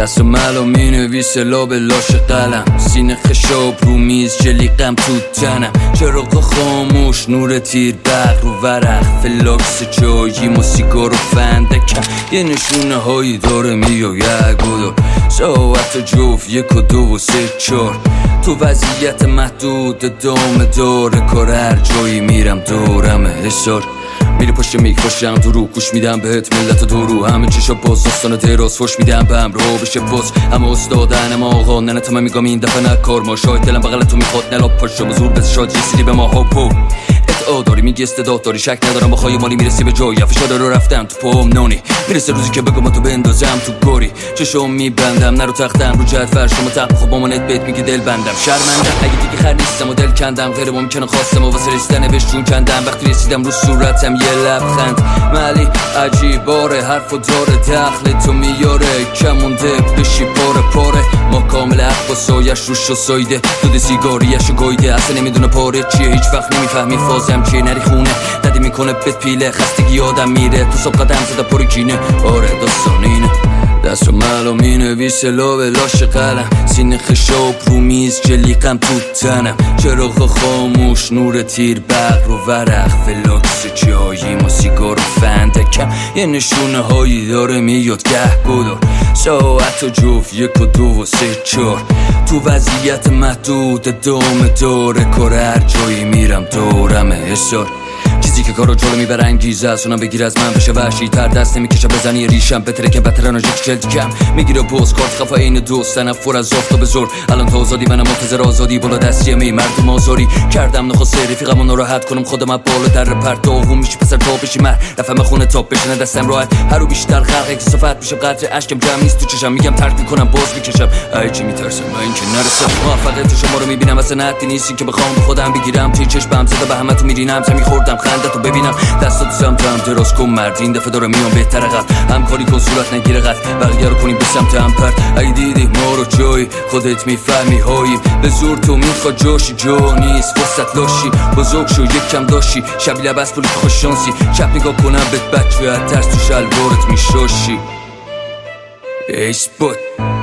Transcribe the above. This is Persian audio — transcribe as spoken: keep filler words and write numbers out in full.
دست ملو می نویسه لاب لاش قلم، سینه خشاب رو میز جلیقم تو تنم، چراغ خاموش نور تیر برق رو ورق، فلاکس جاییم و سیگار و فندکم، یه نشونه هایی داره میو یک و دو ساعت جوف یک و دو و سه چار، تو وضعیت محدود دام داره کار، هر جایی میرم دورم حسار، میری پشت میک باشم تو رو گوش میدم بهت ملت دو رو، همه چیشا باز داستان دراز فوش میدم به همراه بشه باز، همه استادن اما آقا ننت من میگم این دفعه نکار ما، شاید دلم بغل تو میخواد نلاب پاشو بزور بز شاد رسیدی به ما هاپو، ادعا داری میگی استعداد داری، شک ندارم با خواهی مالی میرسی به جایی، فشار رو رفتم تو پام نانی، میرسه روزی که بگم تو بندازم تو گوری، چشم میبندم نرو تختم رو جد فرش شما تق خب مامانت بیت میگی دل بندم شرمندم، اگه دیگه خر نیستم و دل کندم غیر ممکنه خواستم و واسه رسیدن بهش جون کندم، وقتی رسیدم رو صورتم یه لبخند مالی عجیباره، حرف و داره دخل تو میاره، کمونده بشی پاره پاره، ما کامل حق با سایش روش و سایده، دود سیگاریش و گایده، اصلا نمیدونه پاره چیه، هیچ وقت نمیفهمی فازم چیه، نری خونه ددی میکنه بهت پیله، خستگی آدم میره تو صبح قدم زده پری کینه، آره داستان اینه، دست و ملو می نویسه لاب لاش قلم، سینه خشاب رو میز جلیقم تو تنم، چراغ خاموش نور تیر برق رو ورق، فلاکس جاییم و سیگار و فندکم، یه نشونه هایی داره میاد گه گدار، ساعت و جوف یک و دو و سه چار، تو وضعیت محدود دام داره کار، هر جایی میرم دورم حسار، چیزی که کارو جلو میبره انگیزه است، اونم بگیر از من بشه وحشی تر، دست نمیکشه بزنی ریشم بتره که بترن و جک جلد کم، میگیره پوز کارت خفا این دوست تنفر از آفتاب زور، الان تا آزادی منم منتظر آزادی، بالا دستی می مردم آزاری کردم نخواسته رفیقمو ناراحت کنم، خودم از بالا در پرت آغوم میشی پسر تا بشی مر رفم خونه تاپ بشینه دستم راحت، هر رو بیشتر خلق اکسافت میشه قدر اشکم جمع نیست تو چشم، میگم ترک میکنم باز میکشم، ای چی میترسم من اینکه نرسم، موفقیت شما رو میبینم اصلا حدی نیستی که بخوام به خودم بگیرم، توی چشمم زده به همتون میرینم تا میخوردم خندتو ببینم، دستاتو سمت هم دراز کن مرد، این دفعه داره میام بهتر قد، همکاری کن صورت نگیره قد، بقیه رو کنیم به سمت هم پرد، اگه دیدی ما رو جایی خودت میفهمی هاییم، به زور تو میخواد جاشی جا نیست فرصت لاشی، بزرگ شو یک کم داشی شبی لبس پولی که خوش شانسی، چپ نگاه کنم بهت بچه از ترس تو شلوارت میشاشی، ایش بود